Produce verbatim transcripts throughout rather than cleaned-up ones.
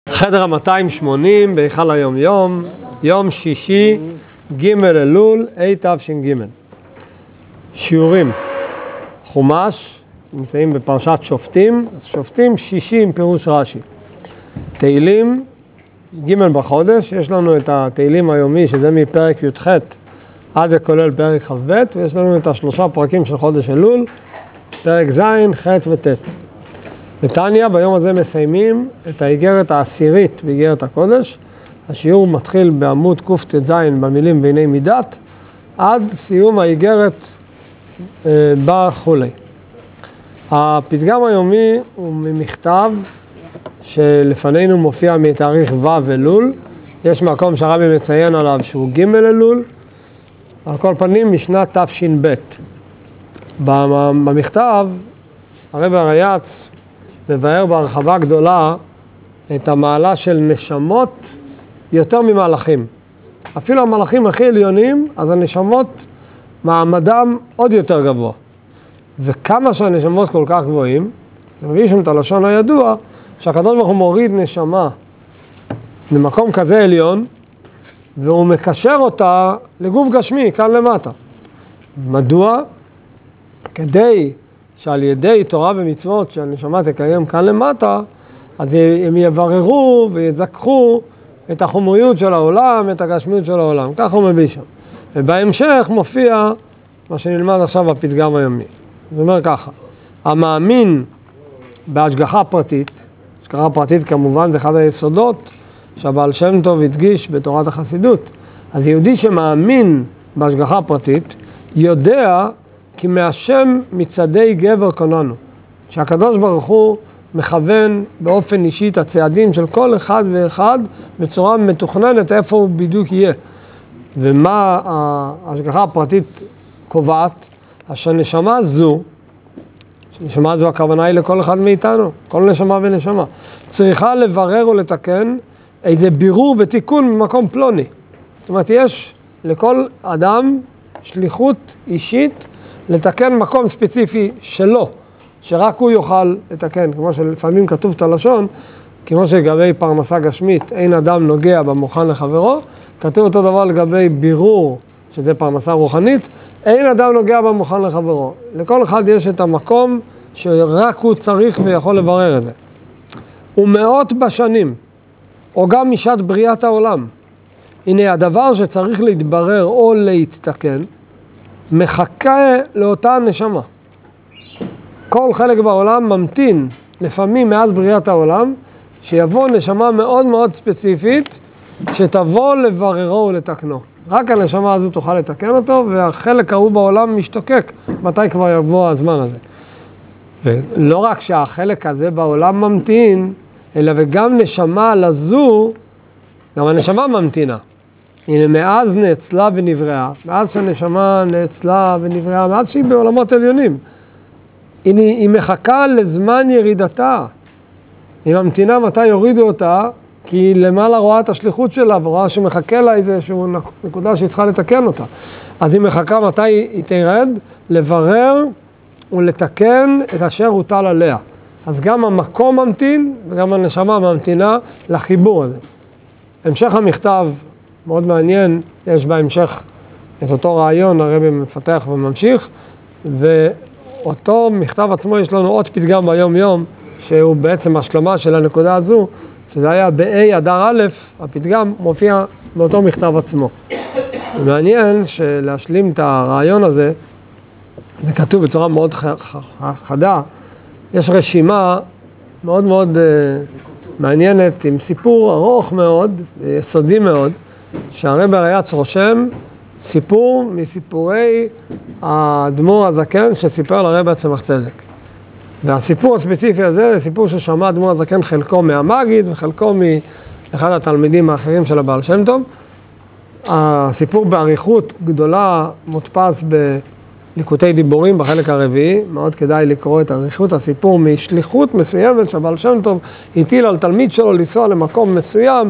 חדר מאתיים ושמונים בהיכל היום יום, יום שישי, ג' אלול, תש"ג. שיעורים, חומש, נמצאים בפרשת שופטים, שופטים שישי עם פירוש רש"י. תהילים, ג' בחודש, יש לנו את התהילים היומי שזה מפרק י"ח עד וכולל פרק כ"ב, ויש לנו את השלושה פרקים של חודש אלול, פרק ז', ח' וט'. בתניא, ביום הזה מסיימים את האיגרת העשירית באיגרת הקודש. השיעור מתחיל בעמוד קט"ז במילים בעיני מידת, עד סיום האיגרת אה, בחולי. הפתגם היומי הוא ממכתב שלפנינו מופיע מתאריך ו' אלול. יש מקום שהרבי מציין עליו שהוא ג' אלול. על כל פנים משנת תש"ב. במכתב הרבי הריי"צ מבאר בהרחבה גדולה את המעלה של נשמות יותר ממלאכים. אפילו המלאכים הכי עליונים, אז הנשמות מעמדם עוד יותר גבוה. וכמה שהנשמות כל כך גבוהים, זה מביא שם את הלשון הידוע, שהקדוש ברוך הוא מוריד נשמה למקום כזה עליון, והוא מקשר אותה לגוף גשמי, כאן למטה. מדוע? כדי שעל ידי תורה ומצוות שהנשמה תקיים כאן למטה, אז הם יבררו ויזכחו את החומריות של העולם, את הגשמיות של העולם. כך הוא מביא שם. ובהמשך מופיע מה שנלמד עכשיו בפתגם היומי. זאת אומרת ככה, המאמין בהשגחה פרטית, השגחה פרטית כמובן זה אחד היסודות שהבעל שם טוב הדגיש בתורת החסידות. אז יהודי שמאמין בהשגחה פרטית יודע כי מהשם מצעדי גבר קוננו, שהקדוש ברוך הוא מכוון באופן אישי את הצעדים של כל אחד ואחד בצורה מתוכננת איפה הוא בדיוק יהיה. ומה ההשגחה הפרטית קובעת? שהנשמה זו, שנשמה זו הכוונה היא לכל אחד מאיתנו, כל נשמה ונשמה, צריכה לברר ולתקן איזה בירור ותיקון ממקום פלוני. זאת אומרת, יש לכל אדם שליחות אישית לתקן מקום ספציפי שלו, שרק הוא יוכל לתקן, כמו שלפעמים כתוב את הלשון, כמו שלגבי פרנסה גשמית, אין אדם נוגע במוכן לחברו, כתוב אותו דבר לגבי בירור, שזה פרנסה רוחנית, אין אדם נוגע במוכן לחברו. לכל אחד יש את המקום שרק הוא צריך ויכול לברר את זה. ומאות בשנים, או גם משעת בריאת העולם, הנה הדבר שצריך להתברר או להתתקן, מחכה לאותה נשמה. כל חלק בעולם ממתין, לפעמים מאז בריאת העולם, שיבוא נשמה מאוד מאוד ספציפית, שתבוא לבררו ולתקנו. רק הנשמה הזו תוכל לתקן אותו, והחלק ההוא בעולם משתוקק, מתי כבר יבוא הזמן הזה. ולא רק שהחלק הזה בעולם ממתין, אלא וגם נשמה לזו, גם הנשמה ממתינה. הנה, מאז נאצלה ונבראה, מאז שהנשמה נאצלה ונבראה, מאז שהיא בעולמות עליונים, הנה, היא מחכה לזמן ירידתה. היא ממתינה מתי יורידו אותה, כי היא למעלה רואה את השליחות שלה, ורואה שמחכה לה איזושהי נקודה שהיא צריכה לתקן אותה. אז היא מחכה מתי היא תרד, לברר ולתקן את אשר הוטל עליה. אז גם המקום ממתין, וגם הנשמה ממתינה לחיבור הזה. המשך המכתב, מאוד מעניין, יש בהמשך את אותו רעיון, הרבי מפתח וממשיך, ואותו מכתב עצמו יש לנו עוד פתגם ביום יום, שהוא בעצם השלמה של הנקודה הזו, שזה היה באי אדר א', הפתגם מופיע באותו מכתב עצמו. מעניין שלהשלים את הרעיון הזה, זה כתוב בצורה מאוד חדה, יש רשימה מאוד מאוד מעניינת, עם סיפור ארוך מאוד, יסודי מאוד, שהרבי הריי"צ רושם סיפור מסיפורי האדמו"ר הזקן שסיפר לרבי הצמח צדק. והסיפור הספציפי הזה זה סיפור ששמע האדמו"ר הזקן חלקו מהמגיד וחלקו מאחד התלמידים האחרים של הבעל שם טוב. הסיפור באריכות גדולה מודפס בליקוטי דיבורים בחלק הרביעי, מאוד כדאי לקרוא את אריכות הסיפור משליחות מסוימת שהבעל שם טוב הטיל על תלמיד שלו לנסוע למקום מסוים,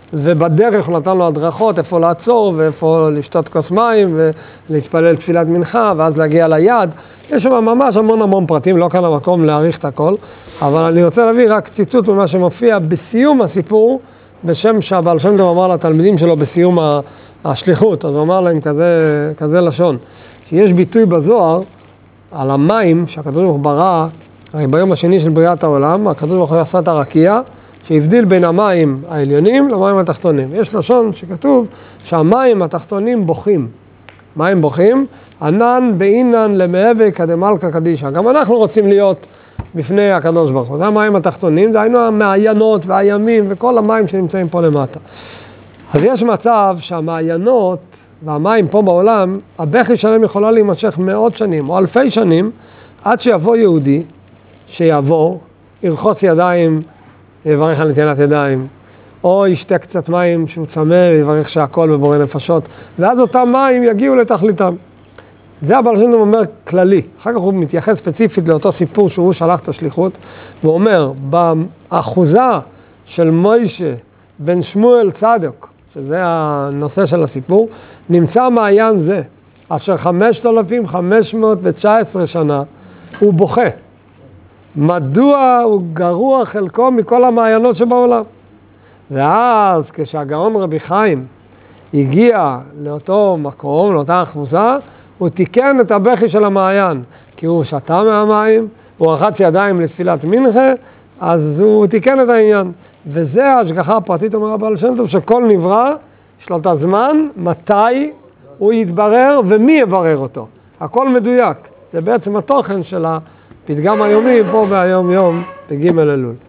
ובדרך הוא נתן לו הדרכות איפה לעצור ואיפה לשתות כוס מים ולהתפלל תפילת מנחה ואז להגיע ליעד. יש שם ממש המון המון פרטים, לא כאן המקום להעריך את הכל, אבל אני רוצה להביא רק ציטוט ממה שמופיע בסיום הסיפור, בשם שהבעל שם טוב אמר לתלמידים שלו בסיום השליחות, אז הוא אמר להם כזה, כזה לשון, שיש ביטוי בזוהר על המים שהקדוש ברוך הוא ברא, הרי ביום השני של בריאת העולם, הקדוש ברוך הוא עשה את הרקיע, שהבדיל בין המים העליונים למים התחתונים. יש לשון שכתוב שהמים התחתונים בוכים. מים בוכים, ענן בעינן למהווה כדמלכה קדישה. גם אנחנו רוצים להיות בפני הקדוש ברוך הוא. זה המים התחתונים, זה היינו המעיינות והימים וכל המים שנמצאים פה למטה. אז יש מצב שהמעיינות והמים פה בעולם, הבכי שלהם יכולה להימשך מאות שנים או אלפי שנים, עד שיבוא יהודי, שיעבור, ירחוץ ידיים, יברך על נטילת ידיים, או ישתה קצת מים שהוא צמא, ויברך שהכל בבורא נפשות, ואז אותם מים יגיעו לתכליתם. זה הבעל שם טוב אומר כללי. אחר כך הוא מתייחס ספציפית לאותו סיפור שהוא שלח את השליחות, והוא אומר, באחוזה של מוישה בן שמואל צדוק, שזה הנושא של הסיפור, נמצא מעיין זה, אשר חמשת אלפים חמש מאות ותשע עשרה שנה, הוא בוכה. מדוע הוא גרוע חלקו מכל המעיינות שבעולם? ואז כשהגאון רבי חיים הגיע לאותו מקום, לאותה אחוזה, הוא תיקן את הבכי של המעיין, כי הוא שתה מהמים, הוא רחץ ידיים לתפילת מנחה, אז הוא תיקן את העניין. וזה ההשגחה הפרטית, אומר הבעל שם טוב, שכל נברא, יש לו את הזמן, מתי הוא יתברר ומי יברר אותו. הכל מדויק. זה בעצם התוכן של הפתגם היומי פה ביום יום בג' אלול.